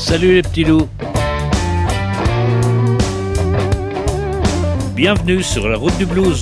Salut les petits loups. Bienvenue sur la route du blues.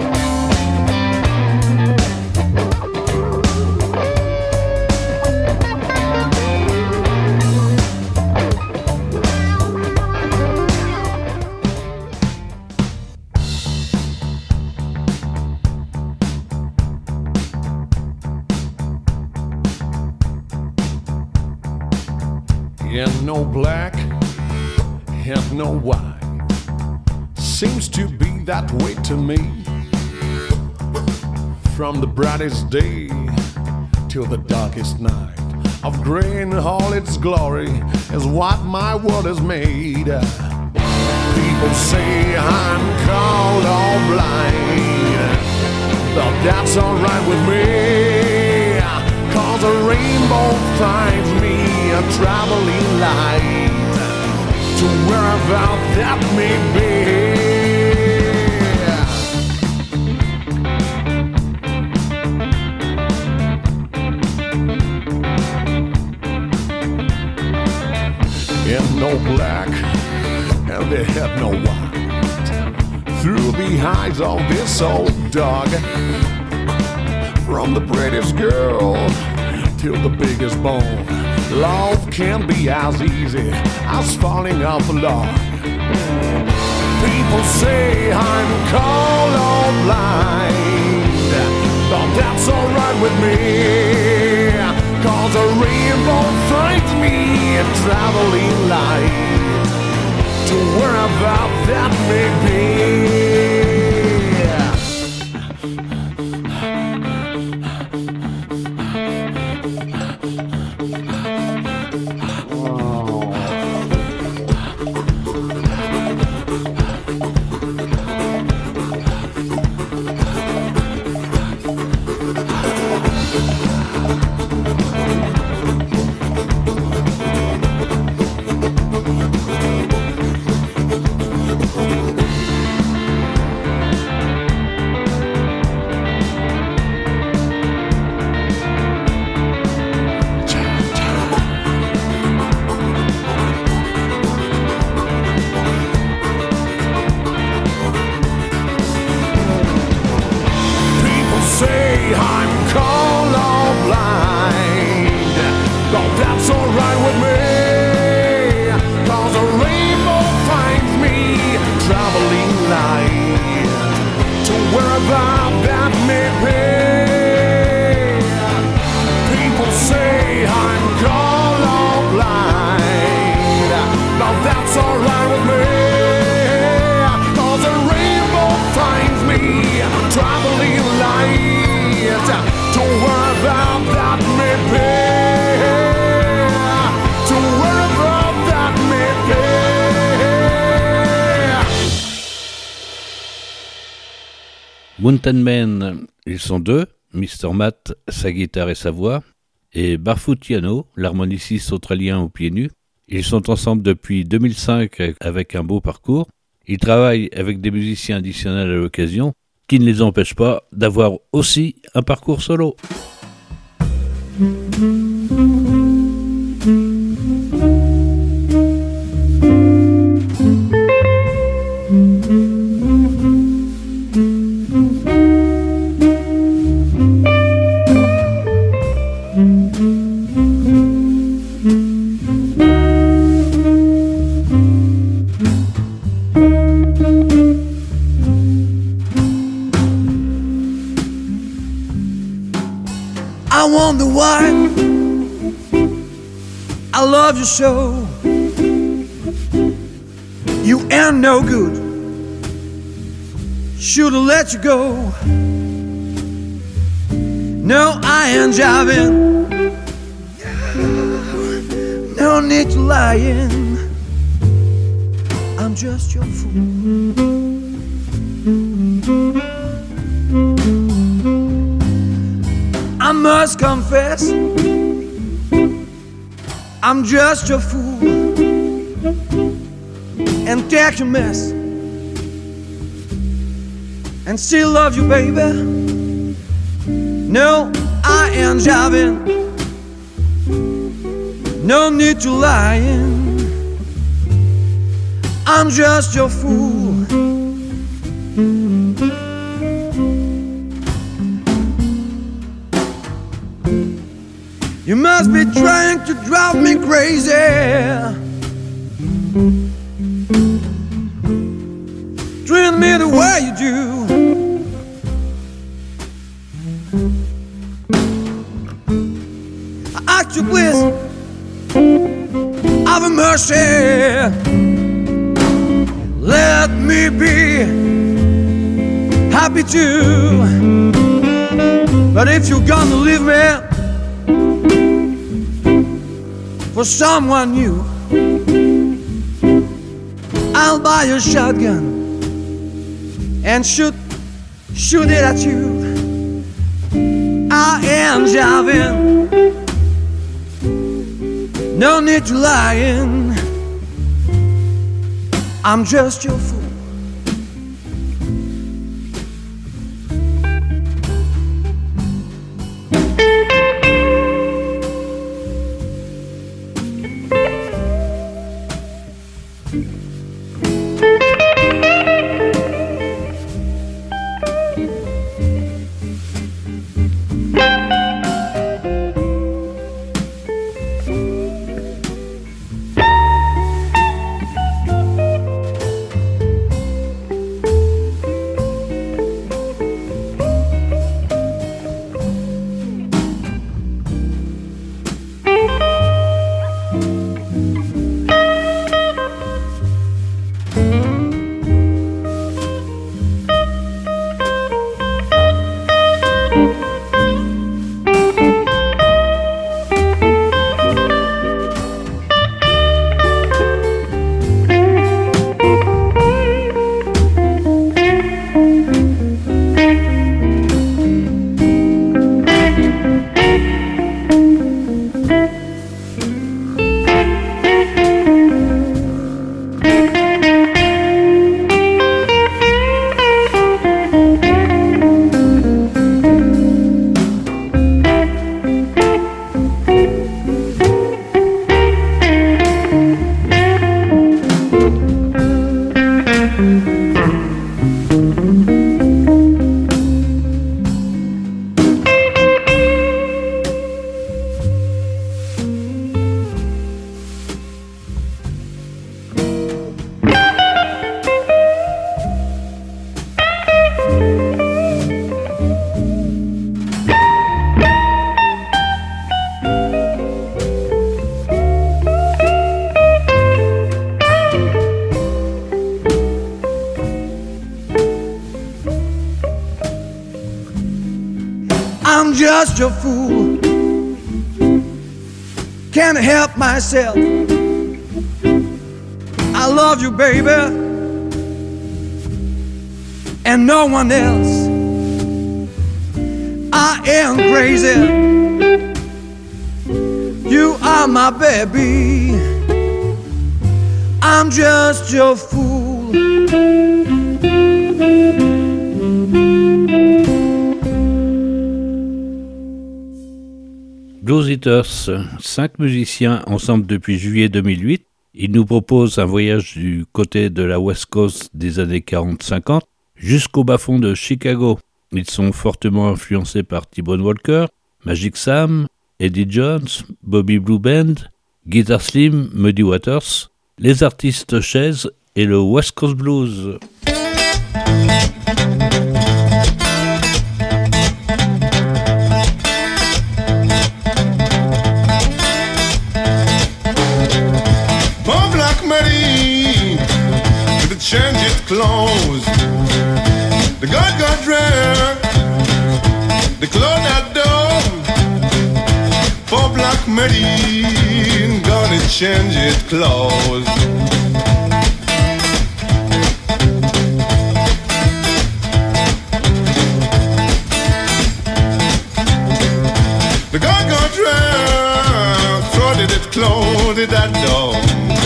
And no black and no white seems to be that way to me. From the brightest day till the darkest night, of gray in all its glory is what my world is made. People say I'm cold or blind, but that's alright with me, 'cause a rainbow finds me a traveling light to wherever that may be. And no black, and they had no white. Through the eyes of this old dog, from the prettiest girl till the biggest bone, love can be as easy as falling off a log. People say I'm cold or blind, but that's alright with me, 'cause a rainbow finds me a traveling light to wherever that may be. Mountain Men, ils sont deux, Mr. Matt, sa guitare et sa voix, et Barfoot Yano, l'harmoniciste australien aux pieds nus. Ils sont ensemble depuis 2005 avec un beau parcours. Ils travaillent avec des musiciens additionnels à l'occasion, qui ne les empêchent pas d'avoir aussi un parcours solo. I wonder why I love your show. You ain't no good. Should've let you go. No, I ain't jiving. No need to lying. I'm just your fool. I must confess, I'm just your fool, and take your mess, and still love you, baby. No, I ain't jiving. No need to lying. I'm just your fool. You must be trying to drive me crazy. Treat me the way you do. I ask you please, have mercy. Let me be happy too. But if you're gonna leave me for someone new, I'll buy a shotgun and shoot it at you. I am jiving, no need to lying. I'm just your fool. I'm just a fool, can't help myself. I love you, baby, and no one else. I am crazy, you are my baby. I'm just your fool. Blues Eaters, 5 musiciens ensemble depuis juillet 2008. Ils nous proposent un voyage du côté de la West Coast des années 40-50 jusqu'au bas-fond de Chicago. Ils sont fortement influencés par T-Bone Walker, Magic Sam, Eddie Jones, Bobby Blue Band, Guitar Slim, Muddy Waters, les artistes Chaises et le West Coast Blues. Change its clothes. The God got dressed. The clothes that done. For Black Medine, gonna change its clothes. The God got dressed. Throw its clothes that done.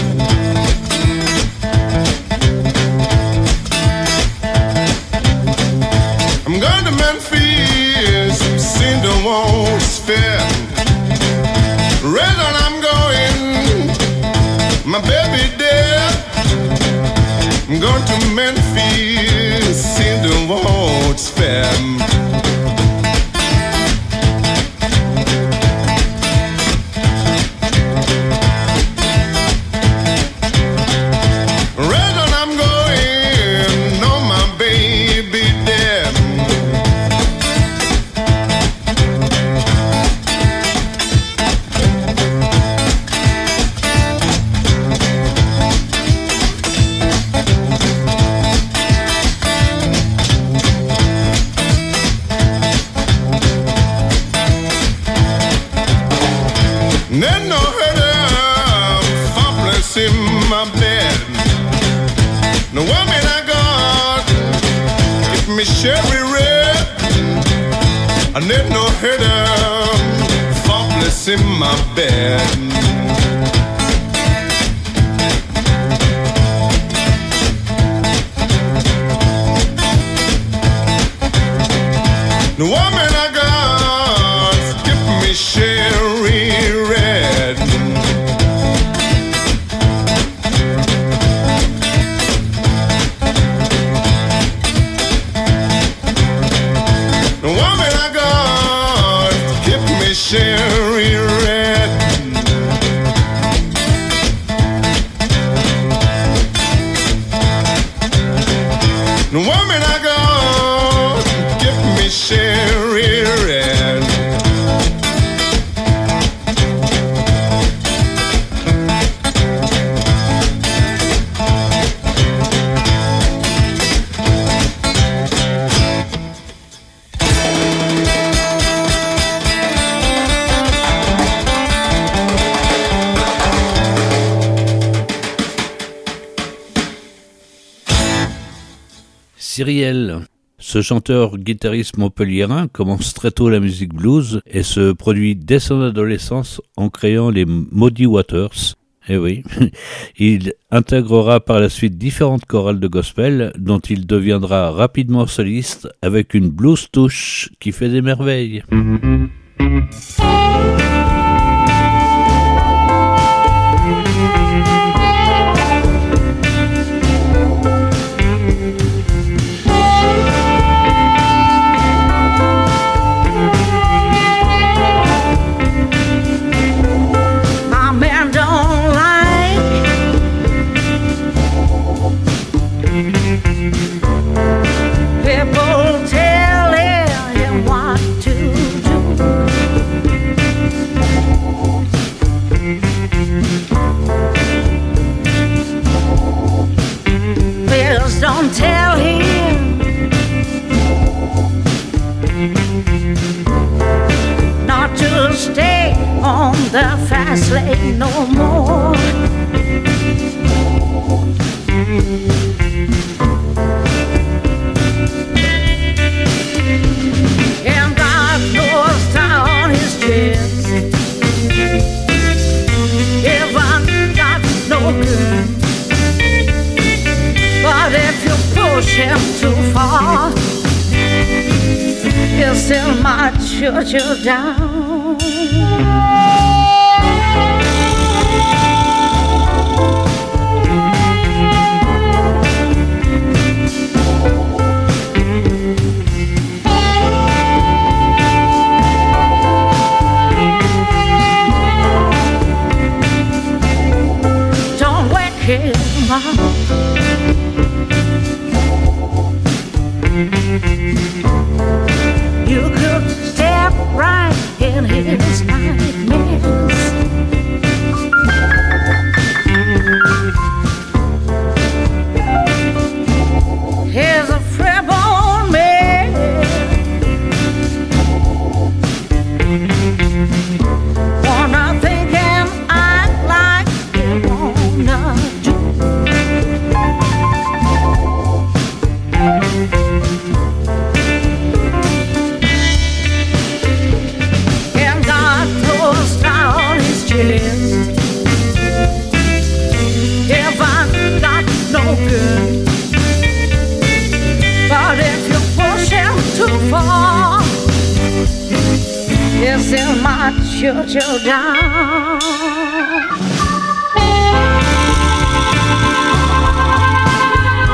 Won't spare. Red on I'm going, my baby dead. Going to Memphis in the World's Fair. Redon I'm going, no my baby there. Then no head faultless in my bed. No woman I got, give me cherry red. I need no head faultless in my bed. The woman I got, give me cherry red. The woman I got, give me cherry red. The woman I got, give me cherry red. Cyrielle. Ce chanteur-guitariste montpelliérain commence très tôt la musique blues et se produit dès son adolescence en créant les Muddy Waters. Eh oui, il intégrera par la suite différentes chorales de gospel dont il deviendra rapidement soliste avec une blues touche qui fait des merveilles. People telling him what to do. Please don't tell him not to stay on the fast lane no more. And God knows down his chest, if I'm not no good, but if you push him too far, he'll still might shoot you down. You could step right in his nightmares. He's a freeborn man, wanna think and act like he wanna do. And God throws down his chest, if I'm not no good, but if you push him too far, yes, it might shoot you down.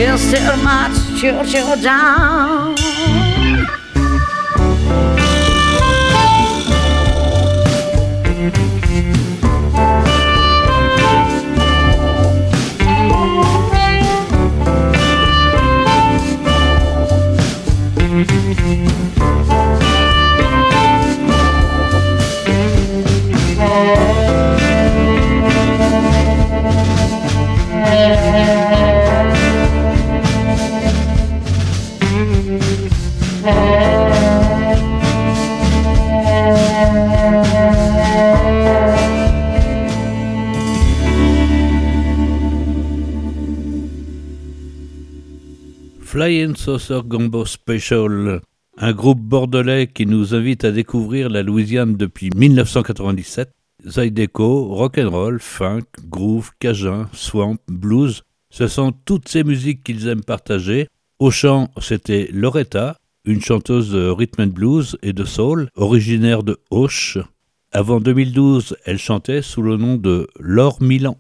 There's still much choo-choo down. Flying Saucer Gumbo Special, un groupe bordelais qui nous invite à découvrir la Louisiane depuis 1997. Zydeco, rock'n'roll, funk, groove, cajun, swamp, blues, ce sont toutes ces musiques qu'ils aiment partager. Au chant, c'était Loretta, une chanteuse de rhythm and blues et de soul, originaire de Auch. Avant 2012, elle chantait sous le nom de Laure Milan.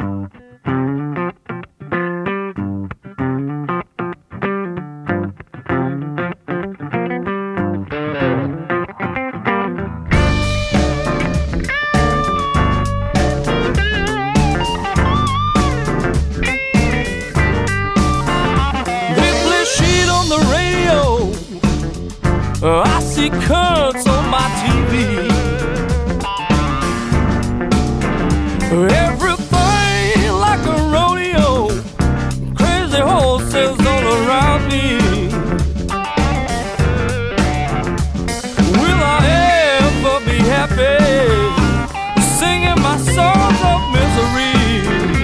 I see currents on my TV. Everything like a rodeo. Crazy horses all around me. Will I ever be happy singing my songs of misery?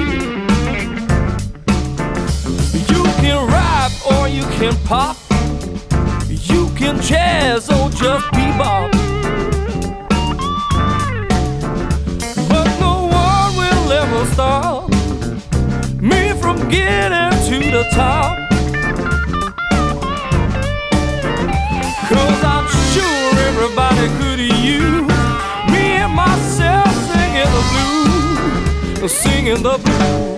You can rap or you can pop. You can jazz or just bebop, but no one will ever stop me from getting to the top. 'Cause I'm sure everybody could use me and myself singing the blues, singing the blues.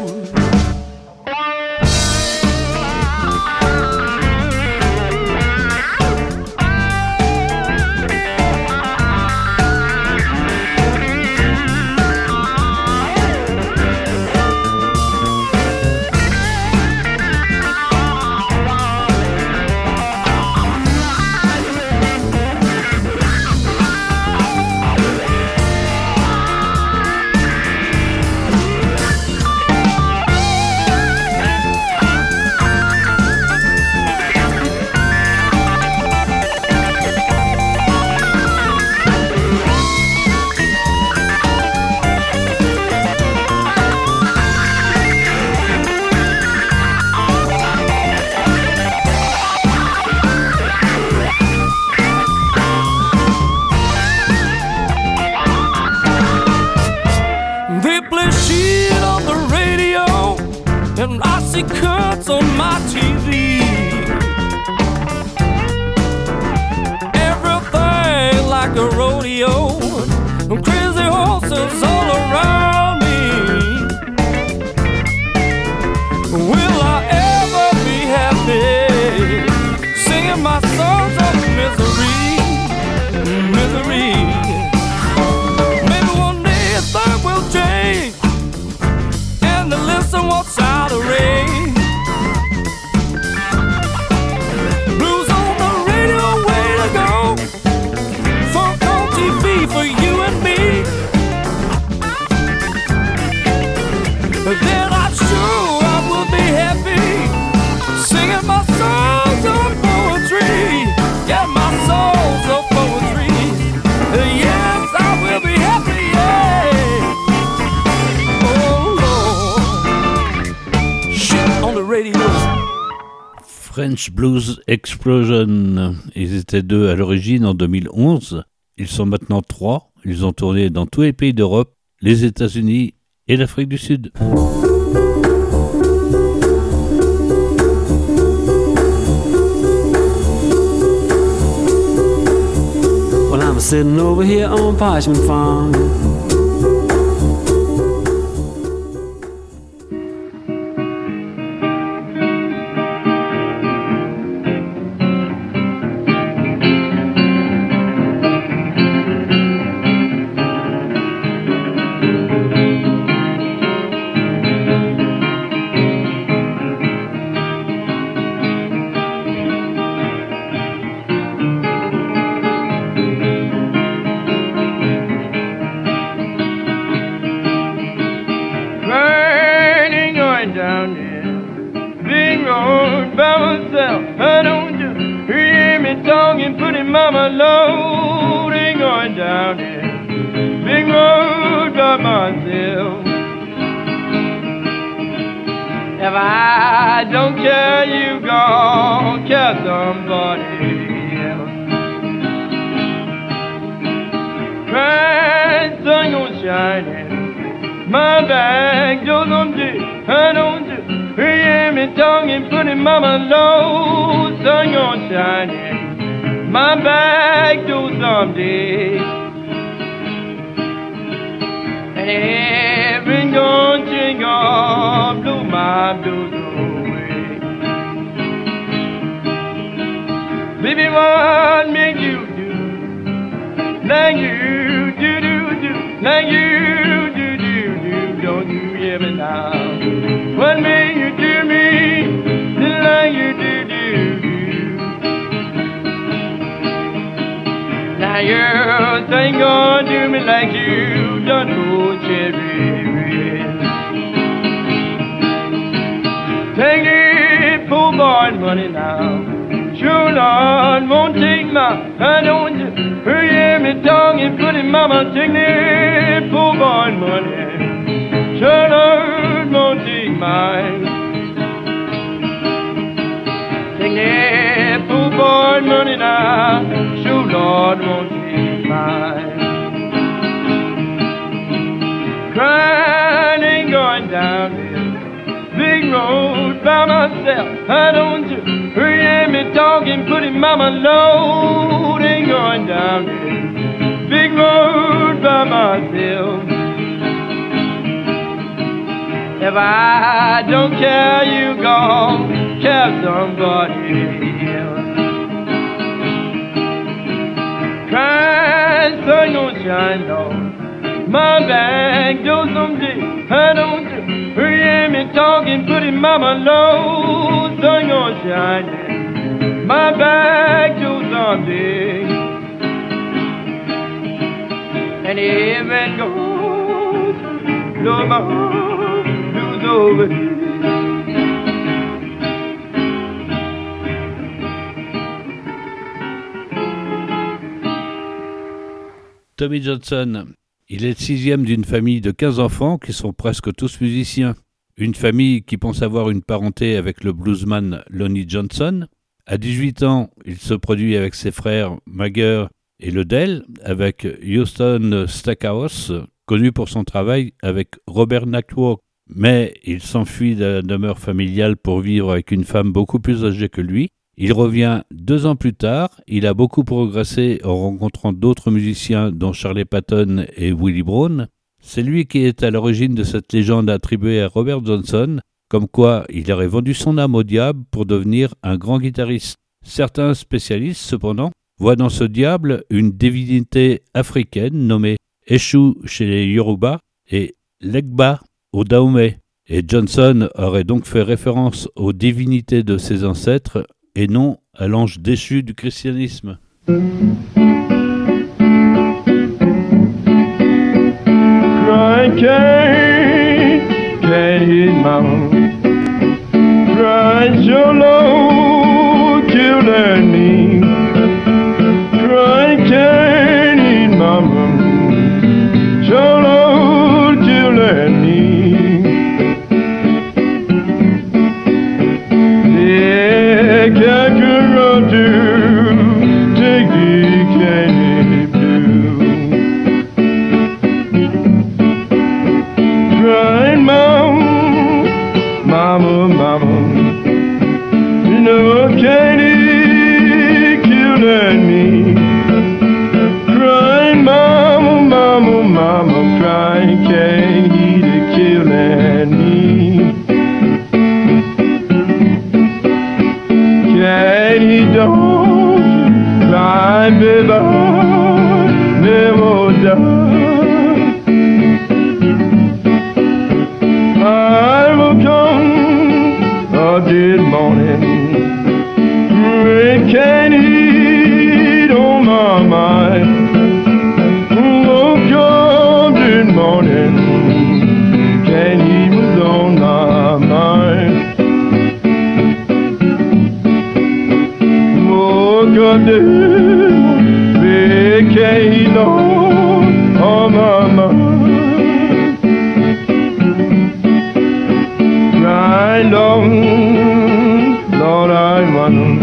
Cuts on my TV. Everything like a rodeo. Crazy horses all around me. Will I ever be happy singing my songs of misery? Misery. Maybe one day things will change and the listen won't sound a rain. Blues on the radio, way to go. Funk on TV for you and me. Then I'm sure I will be happy singing my songs of poetry. Yeah, my songs of poetry. Yes, I will be happy, yeah. Oh Lord, shit on the radio. French Blues Explosion. Ils étaient deux à l'origine en 2011. Ils sont maintenant trois. Ils ont tourné dans tous les pays d'Europe, les États-Unis et l'Afrique du Sud. Well, I'm sitting over here on Parchment Farm. myself. Don't you hear me talking, putting mama low, ain't going down there. Big road by myself. If I don't care, you gon' care somebody else. Bright sun gon' shining, my back door someday. Don't you hear me talking, putting mama low, sun gon' shining, my back door someday. And heaven gon' change off, blow my blues away. Baby, what make you do like you do, like you do, don't you hear me now? What make you do me like you do? Now you ain't gonna do me like you done old Cherry Red. Take it, poor boy, money now. Sure, Lord, won't take my, I don't you hear me talking, putting mama, take it, poor boy, money. Sure, Lord, won't take mine. Take it, poor boy, money now. Sure, Lord, won't take mine. Crying ain't going down this big road by myself. I don't you hear me talking, putting mama low, ain't going down this big road by myself. If I don't care, you gon' care somebody else. Crying sun gon' shine on my back door someday. I don't you hear me talking, putting mama low, sun gon' shine my back door someday. And if it goes, blow my blues over here. Tommy Johnson, il est le sixième d'une famille de 15 enfants qui sont presque tous musiciens. Une famille qui pense avoir une parenté avec le bluesman Lonnie Johnson. À 18 ans, il se produit avec ses frères Mager et Ledell, avec Houston Stackhouse, connu pour son travail avec Robert Knapworth. Mais il s'enfuit de la demeure familiale pour vivre avec une femme beaucoup plus âgée que lui. Il revient 2 ans plus tard, il a beaucoup progressé en rencontrant d'autres musiciens dont Charlie Patton et Willie Brown. C'est lui qui est à l'origine de cette légende attribuée à Robert Johnson, comme quoi il aurait vendu son âme au diable pour devenir un grand guitariste. Certains spécialistes, cependant, voient dans ce diable une divinité africaine nommée Eshu chez les Yoruba et Legba au Dahomey. Et Johnson aurait donc fait référence aux divinités de ses ancêtres et non à l'ange déchu du christianisme. Crying can't hit mama. Crying so low, killing me. Crying can't hit mama. So low, killing me. Yeah, Kakarotto, take the candy blue. Crying mama, you know candy killing me. Crying mama, crying candy killing me. Candy don't cry, baby, never die. I will come a dead morning, with candy on my mind. Oh, come dead morning, candy was on my mind. day, vacation on my mind. Right on, Lord, I want.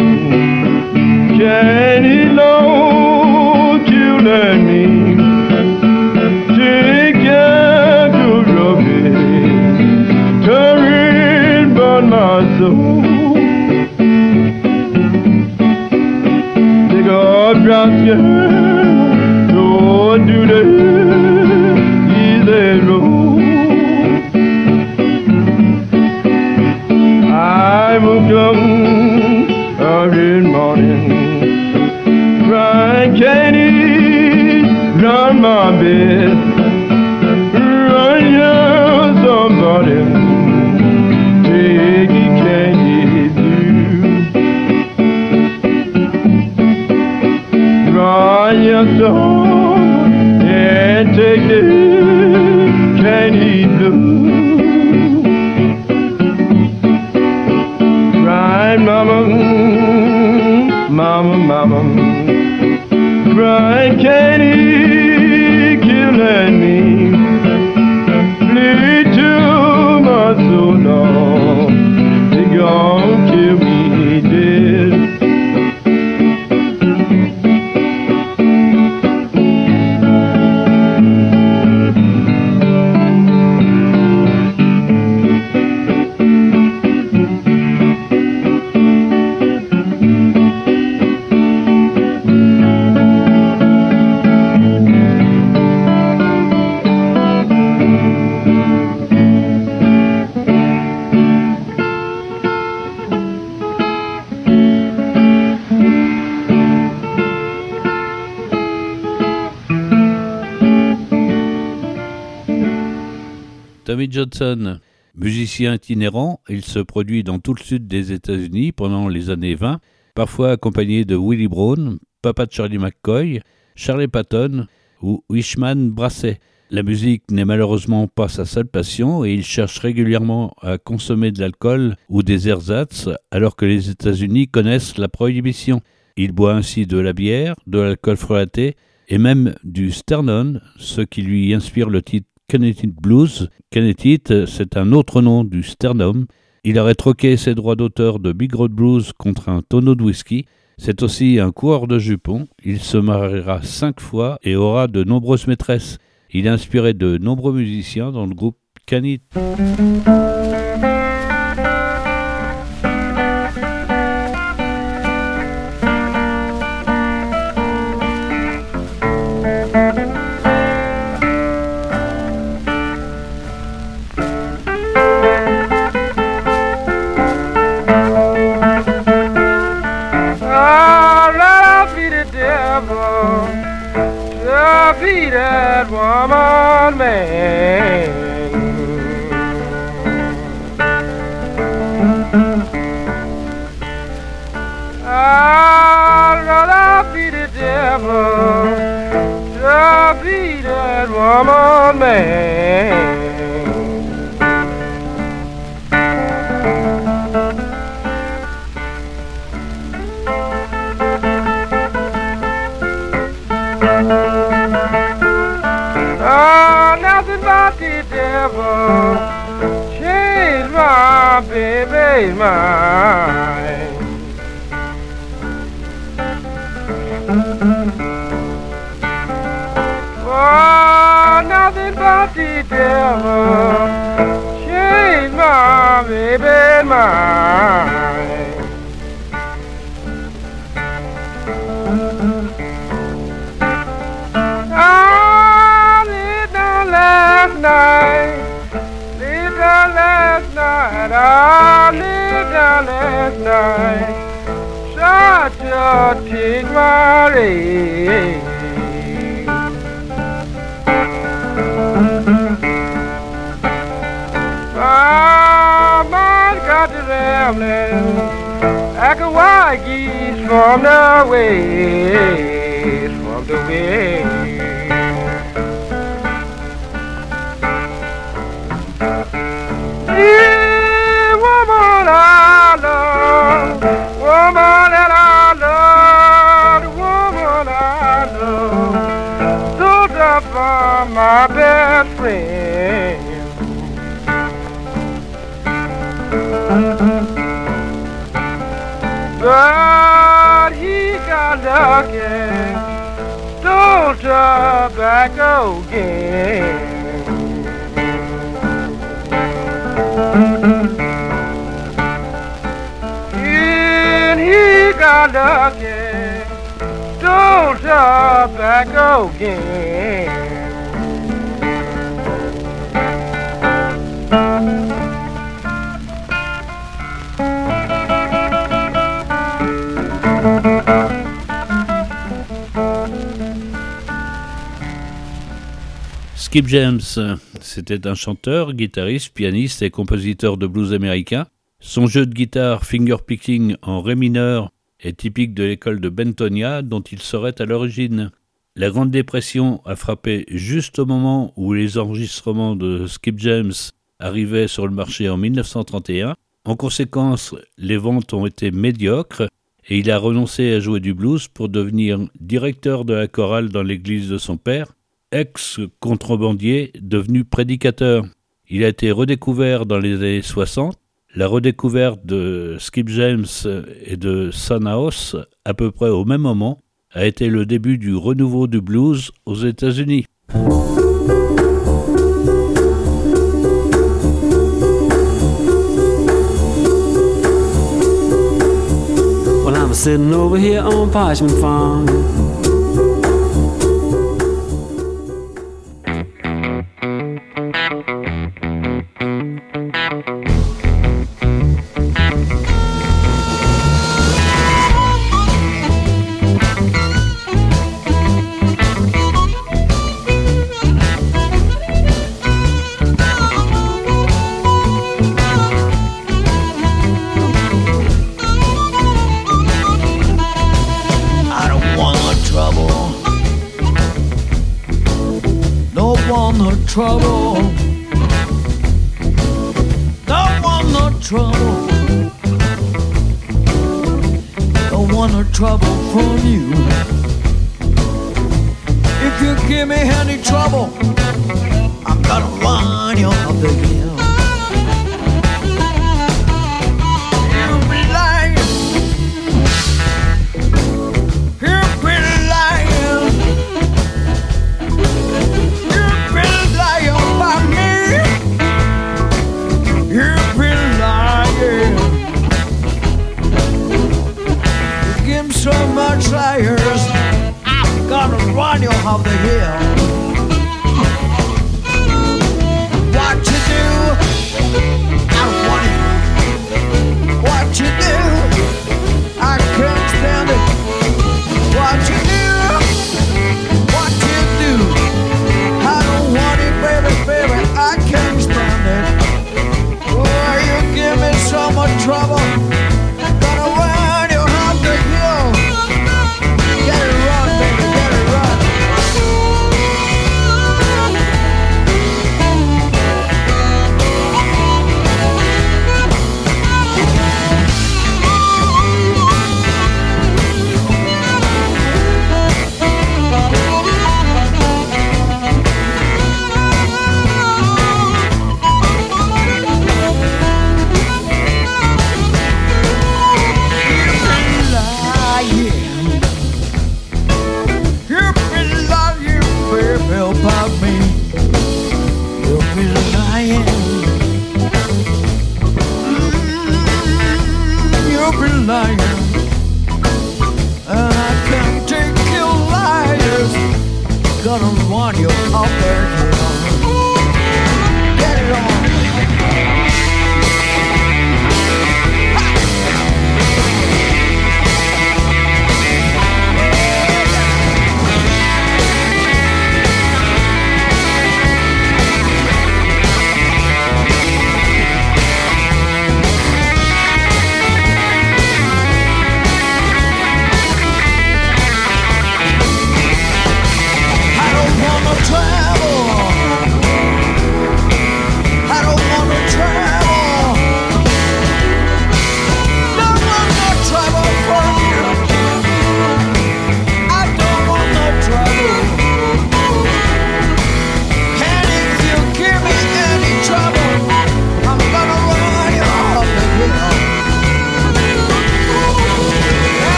Can he know you let me take care to rub it, turn burn my soul. Take a drop your don't do the easy road. I will come every morning. Can he run my bed? Run you somebody. Take it, can he do? Run your song and take it, can he do? Right, mama, mama, mama. Cry, can he killing me? Bleed to my soul, Lord. They gon' kill me dead. Tommy Johnson, musicien itinérant, il se produit dans tout le sud des États-Unis pendant les années 20, parfois accompagné de Willie Brown, Papa Charlie McCoy, Charlie Patton ou Wishman Brassey. La musique n'est malheureusement pas sa seule passion et il cherche régulièrement à consommer de l'alcool ou des ersatz alors que les États-Unis connaissent la prohibition. Il boit ainsi de la bière, de l'alcool frelaté et même du Sternum, ce qui lui inspire le titre Connecticut Blues. Connecticut, c'est un autre nom du Sternum. Il aurait troqué ses droits d'auteur de Big Road Blues contre un tonneau de whisky. C'est aussi un coureur de jupons. Il se mariera 5 fois et aura de nombreuses maîtresses. Il a inspiré de nombreux musiciens dans le groupe Canit. Be that woman, man. I'd rather be the devil to be that woman, man. Change my baby's mind. Oh, nothing but the devil change my baby's mind. I laid down last night. Last night, I laid down last night, tried to take my leg. My mind got to rambling like a wild geese from the waves, from the waves. Woman that I but he got lucky. Stole tobacco again. And he got lucky. Stole tobacco again. Skip James, c'était un chanteur, guitariste, pianiste et compositeur de blues américain. Son jeu de guitare fingerpicking en ré mineur est typique de l'école de Bentonia dont il serait à l'origine. La Grande Dépression a frappé juste au moment où les enregistrements de Skip James arrivaient sur le marché en 1931. En conséquence, les ventes ont été médiocres et il a renoncé à jouer du blues pour devenir directeur de la chorale dans l'église de son père, ex-contrebandier devenu prédicateur. Il a été redécouvert dans les années 60. La redécouverte de Skip James et de Son House, à peu près au même moment, a été le début du renouveau du blues aux États-Unis. Well, I'm sitting over here on Parchment Farm. Trouble, don't want no trouble, don't want no trouble from you. If you give me any trouble, I'm gonna run you off the hill. You be lying, you be lying. So much liars, I'm gonna run you off the hill. What you do, I don't want it. What you do, I can't stand it. What you do, I don't want it, baby, baby, I can't stand it. Oh, you give me so much trouble. Travel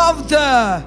of the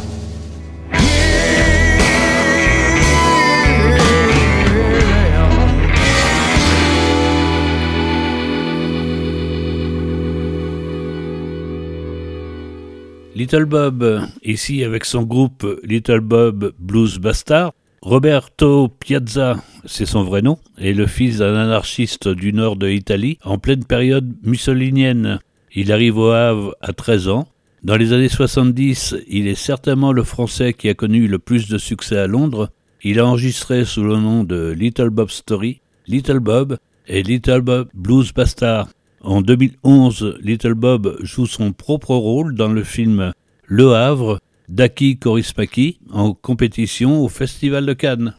Little Bob, ici avec son groupe Little Bob Blues Bastard. Roberto Piazza, c'est son vrai nom, est le fils d'un anarchiste du nord de l'Italie en pleine période mussolinienne. Il arrive au Havre à 13 ans. Dans les années 70, il est certainement le Français qui a connu le plus de succès à Londres. Il a enregistré sous le nom de Little Bob Story, Little Bob et Little Bob Blues Bastard. En 2011, Little Bob joue son propre rôle dans le film Le Havre d'Aki Kaurismäki en compétition au Festival de Cannes.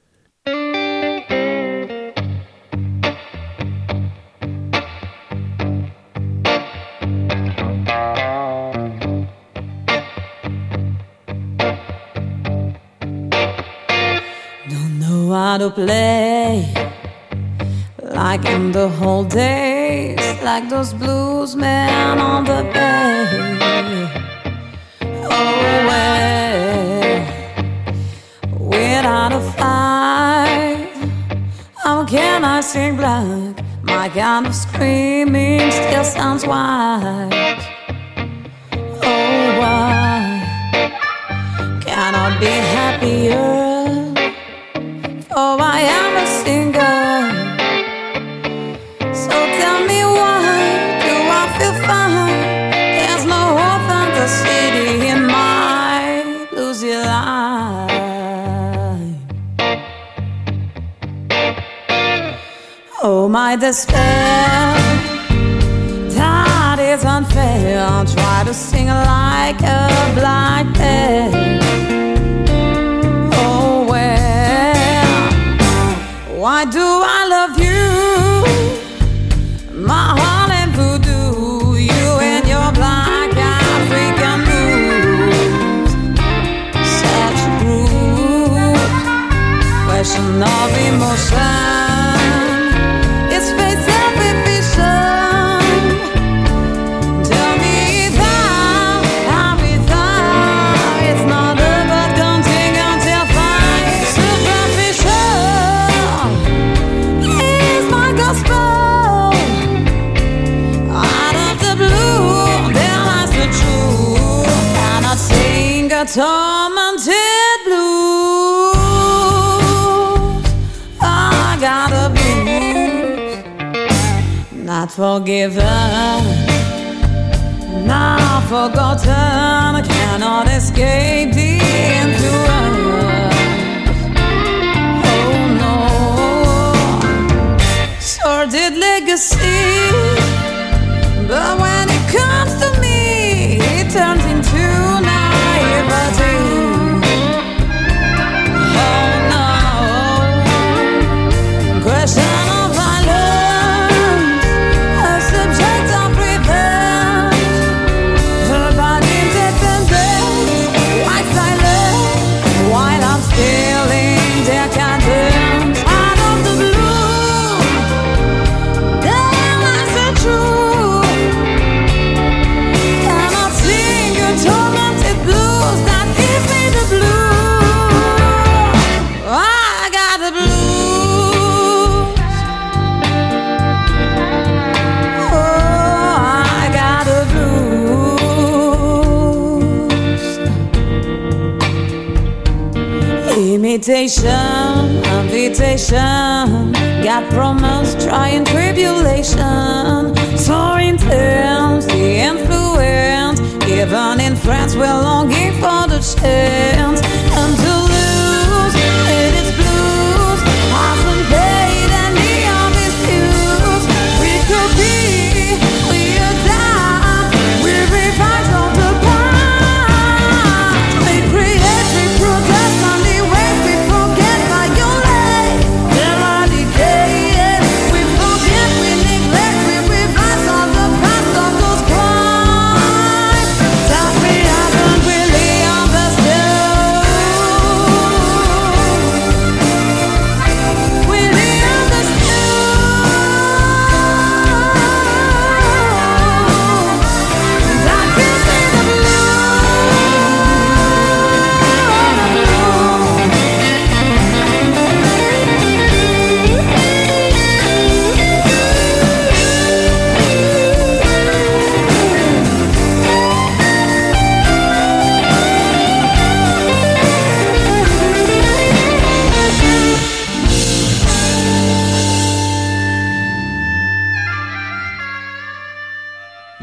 Don't know how to play like in the whole days, like those blues men on the bay. Oh, well, without a fight, how can I sing black? My kind of screaming still sounds white. Oh, why cannot be happier? For I am a singer. So tell me why do I feel fine? There's no hope in the city in my bluesy life. Oh, my despair, that is unfair. I'll try to sing like a blind man. Oh, well, why do I love you? My heart and voodoo, you and your black African moves. Such a groove, question of emotion. It's face self-efficient. Tell me how it's not about counting until 5. Superficial is my gospel. Tormented blues, I got a blues, not forgiven, not forgotten. I cannot escape the influence. Oh no, sordid legacy, but when it comes to me, it turns into naivety. Oh no, question of violence, a subject of revenge, verbal independence, white silence, while I'm still in decadence. Out of the blue, there lies the truth. Cannot sing your tormented blues that give me the blues. I got the blues. Oh, I got the blues. Imitation, invitation, God promised trying tribulation. So intense, the influence. Even in France, we're longing for the chance. And to lose in its blues hasn't paid any of its dues. We could be, we adapt, we revise all the past. We create, we protest, and the ways we forget, violate, eradicate. We forget, we neglect, we revise all the past of those crimes that we haven't really understood.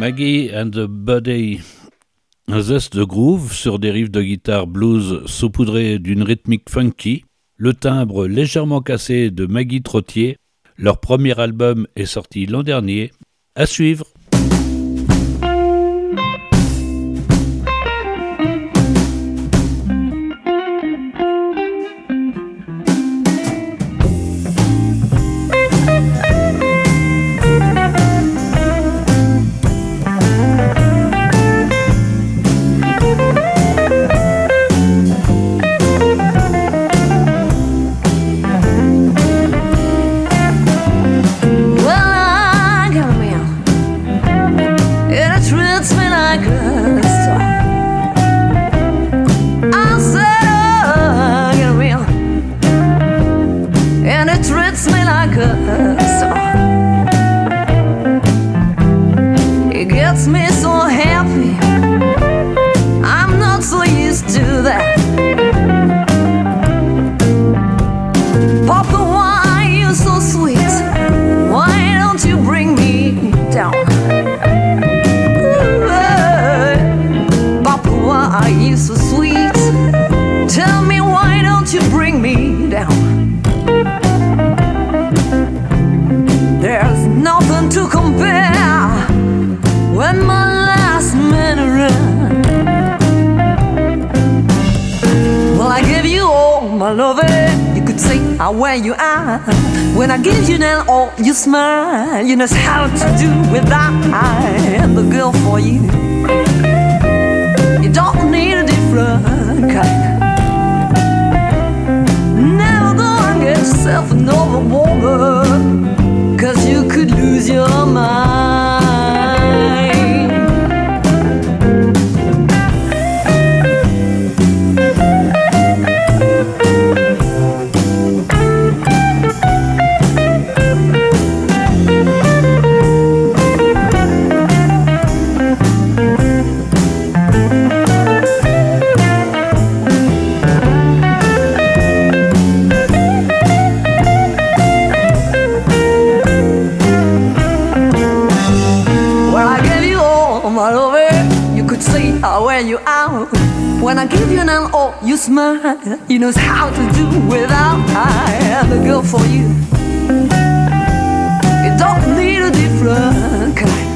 Maggie and the Buddy. Un zeste de groove sur des riffs de guitare blues saupoudrés d'une rythmique funky, le timbre légèrement cassé de Maggie Trottier. Leur premier album est sorti l'an dernier. À suivre. Where you are, when I give you that all, you smile. You know how to do without. I am the girl for you. You don't need a different kind. Never go and get yourself another woman, 'cause you could lose your mind. When you out, when I give you an all, you smile. You know how to do without. I am the girl for you. You don't need a different kind.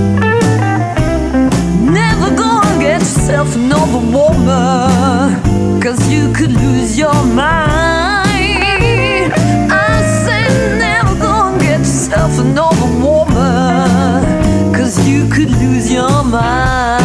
Never go and get yourself another woman, 'cause you could lose your mind. I said never go and get yourself another woman, 'cause you could lose your mind.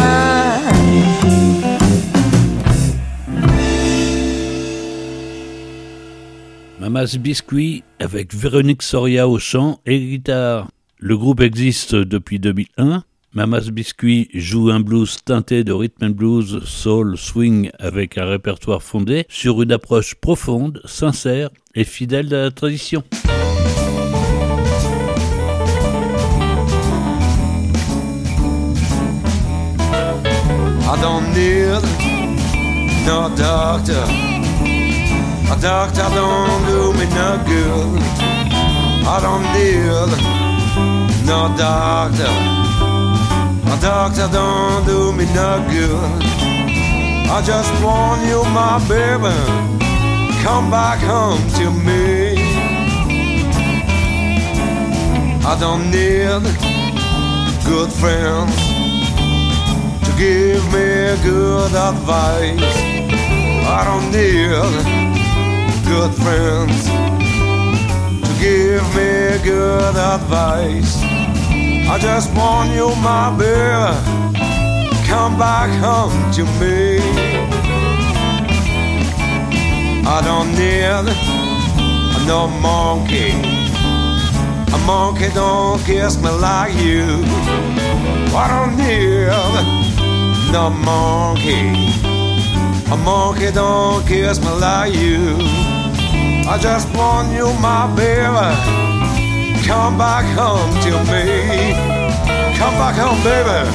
Mamas Biscuit avec Véronique Soria au chant et guitare. Le groupe existe depuis 2001. Mamas Biscuit joue un blues teinté de rhythm and blues, soul, swing avec un répertoire fondé sur une approche profonde, sincère et fidèle à la tradition. I don't need no doctor. A doctor don't do me no good. I don't need no doctor. A doctor don't do me no good. I just want you, my baby, come back home to me. I don't need good friends to give me good advice. I don't need good friends to give me good advice. I just want you, my baby, come back home to me. I don't need no monkey. A monkey don't kiss me like you. I don't need no monkey. A monkey don't kiss me like you. I just want you, my baby, come back home to me. Come back home, baby.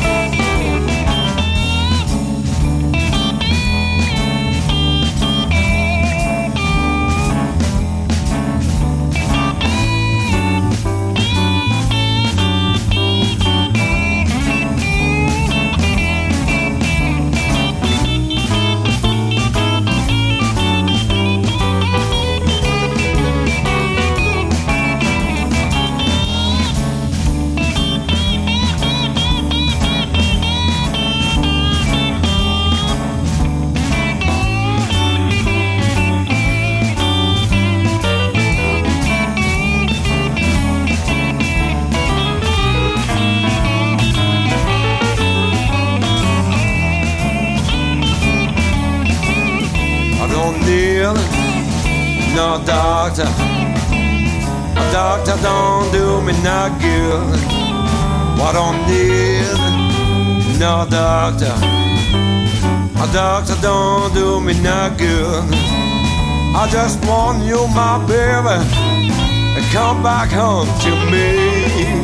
need no doctor. A doctor don't do me no good. I don't need no doctor. A doctor don't do me no good. I just want you, my baby, and come back home to me.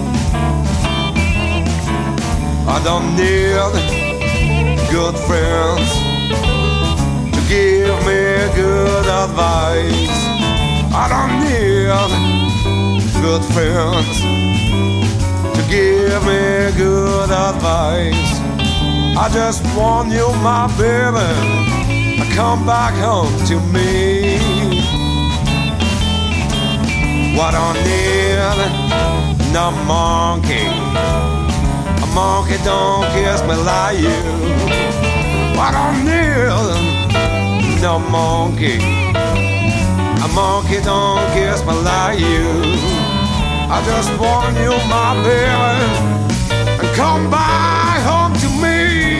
I don't need good friends to give me good advice. I don't need good friends to give me good advice. I just want you, my baby, come back home to me. I don't need no monkey. A monkey don't kiss me like you. I don't need no monkey. A monkey don't kiss me like you. I just want you, my baby, and come back home to me.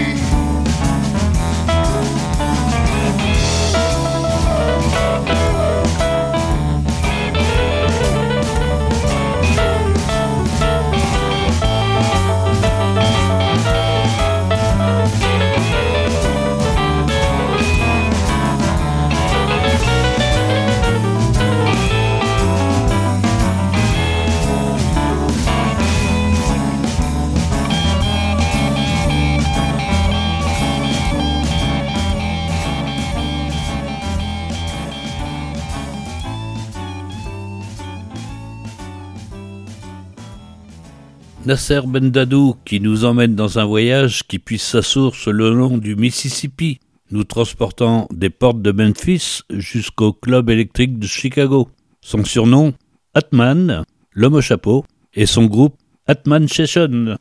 Nasser Bendadou qui nous emmène dans un voyage qui puise sa source le long du Mississippi, nous transportant des portes de Memphis jusqu'au club électrique de Chicago. Son surnom, Atman, l'homme au chapeau, et son groupe Atman Session.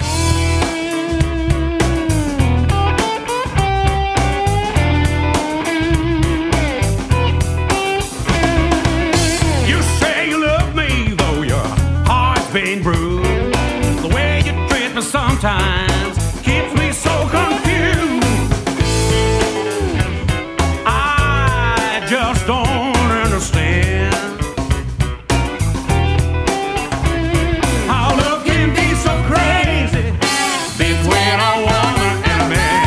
You say you love me, though your heart's been bruised. Sometimes keeps me so confused. I just don't understand how love can be so crazy between a woman and a man.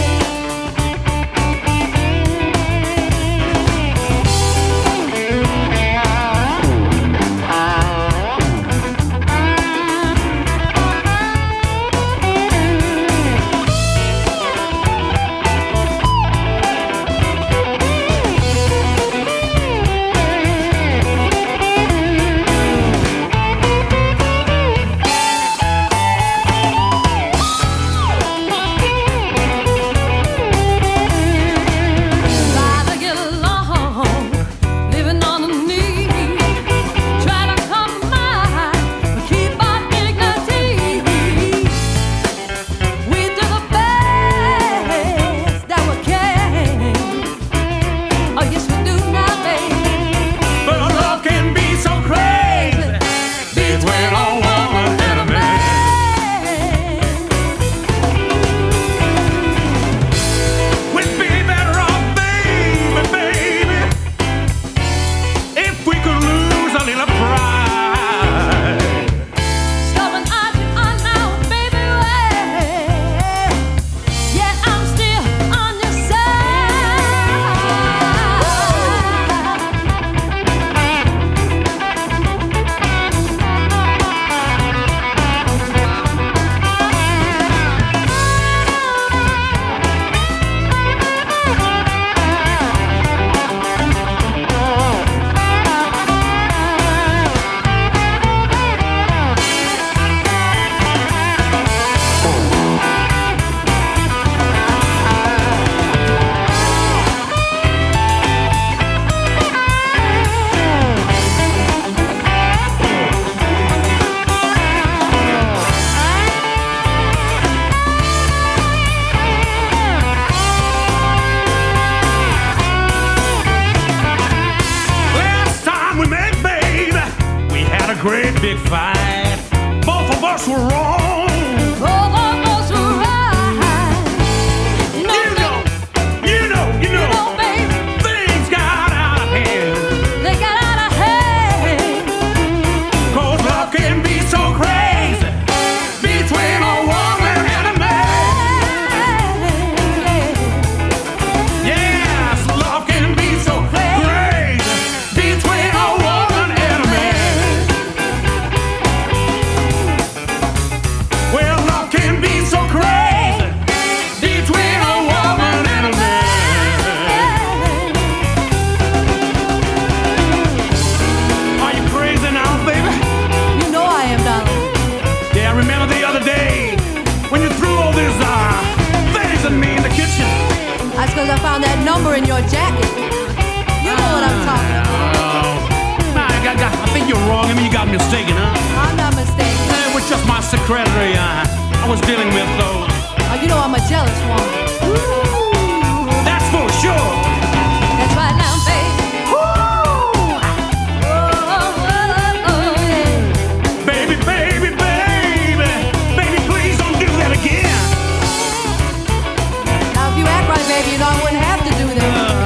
Great big fight. Both of us were wrong. Both of us were right. You know, baby, things got That's because I found that number in your jacket. You know what I'm talking about. I think you're wrong. I mean, you got mistaken, huh? I'm not mistaken. It was just my secretary. I was dealing with, though. Oh, you know I'm a jealous woman. That's for sure. That's right now, baby. Baby, baby, baby. Baby, please don't do that again. Now, if you act right, baby, you know I wouldn't have to do that.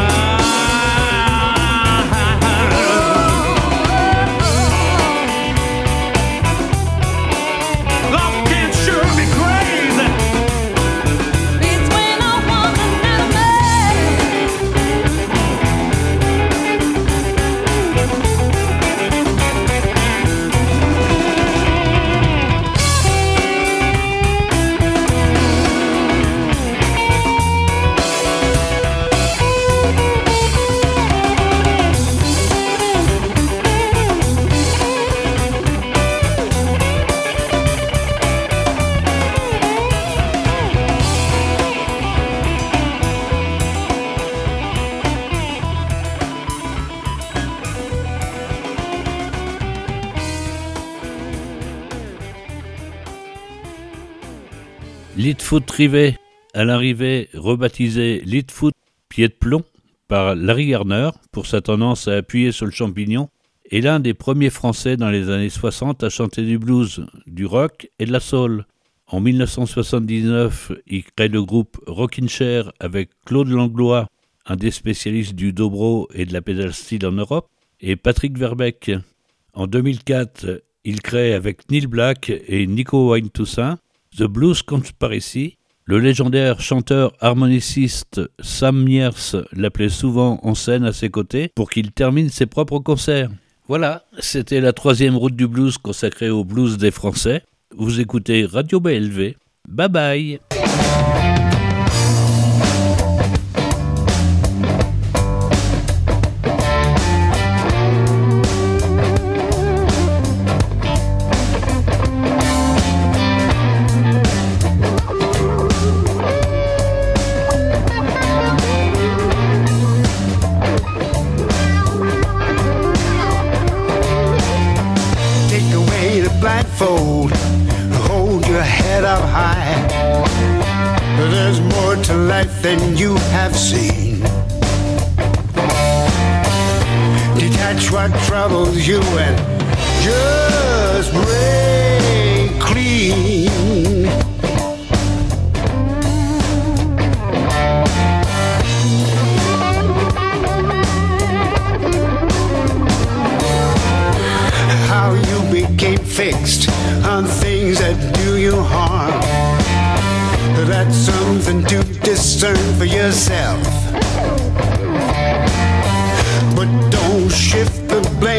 Leadfoot Rivet, à l'arrivée rebaptisé Leadfoot Pied de Plomb par Larry Garner pour sa tendance à appuyer sur le champignon, est l'un des premiers Français dans les années 60 à chanter du blues, du rock et de la soul. En 1979, il crée le groupe Rockin' Chair avec Claude Langlois, un des spécialistes du dobro et de la pedal steel en Europe, et Patrick Verbeek. En 2004, il crée avec Neil Black et Nico Wine-Toussaint The Blues Conspiracy. Le légendaire chanteur harmoniciste Sam Mears l'appelait souvent en scène à ses côtés pour qu'il termine ses propres concerts. Voilà, c'était la 3e route du blues consacrée au blues des Français. Vous écoutez Radio BLV. Bye bye. Blindfold, hold your head up high. There's more to life than you have seen. Detach what troubles you and just break clean. How you became fixed on things that do you harm. That's something to discern for yourself. But don't shift the blame